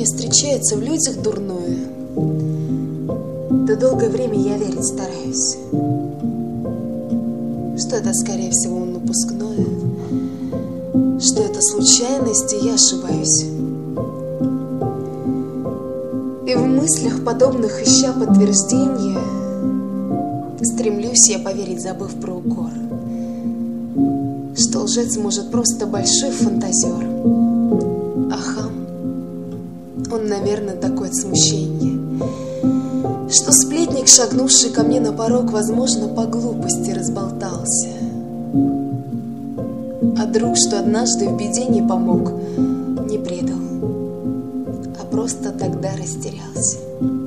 мне встречается в людях дурное, то долгое время я верить стараюсь, что это, скорее всего, напускное, что это случайность, и я ошибаюсь. И в мыслях, подобных ища подтверждения, стремлюсь я поверить, забыв про укор, что лжец может просто большой фантазер, а хам, он, наверное, такой от смущения, что сплетник, шагнувший ко мне на порог, возможно, по глупости разболтался, а друг, что однажды в беде не помог, не предал, а просто тогда растерялся.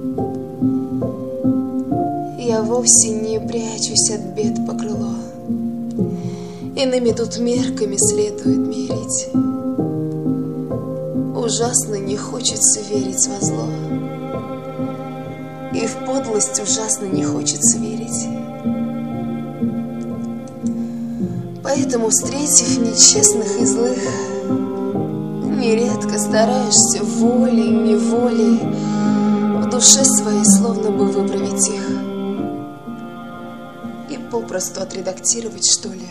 Я вовсе не прячусь от бед по крыло, иными тут мерками следует мерить. Ужасно не хочется верить во зло, и в подлость ужасно не хочется верить. Поэтому, встретив нечестных и злых, нередко стараешься волей-неволей в душе своей словно бы выправить их и попросту отредактировать, что ли.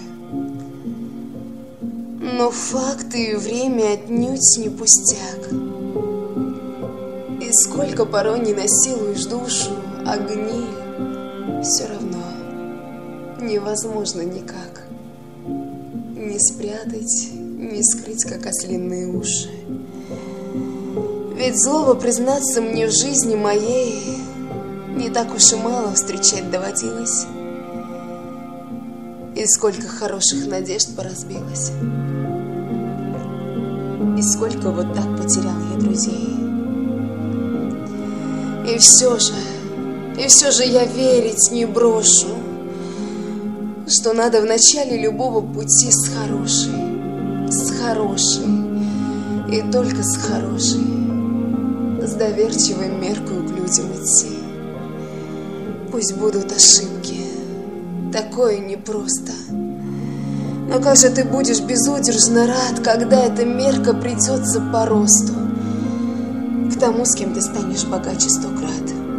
Но факты и время отнюдь не пустяк. И сколько порой не насилуешь душу, а гниль все равно невозможно никак не спрятать, не скрыть, как ослиные уши. Ведь злого, признаться, мне в жизни моей не так уж и мало встречать доводилось. И сколько хороших надежд поразбилось, и сколько вот так потерял я друзей. И все же я верить не брошу, что надо в начале любого пути с хорошей, и только с хорошей, с доверчивой меркой к людям идти. Пусть будут ошибки, такое непросто, но как же ты будешь безудержно рад, когда эта мерка придется по росту к тому, с кем ты станешь богаче 100 крат.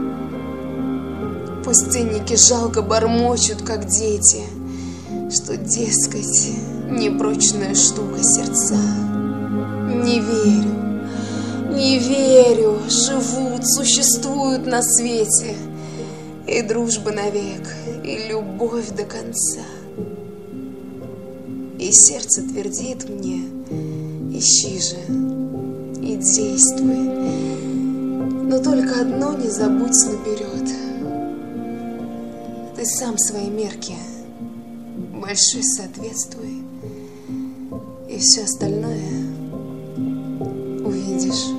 Пусть ценники жалко бормочут, как дети, что, дескать, непрочная штука сердца. Не верю, живут, существуют на свете и дружба навек, и любовь до конца. И сердце твердит мне: ищи же и действуй, но только одно не забудь наперед: ты сам своей мерке большой соответствуй, и все остальное увидишь.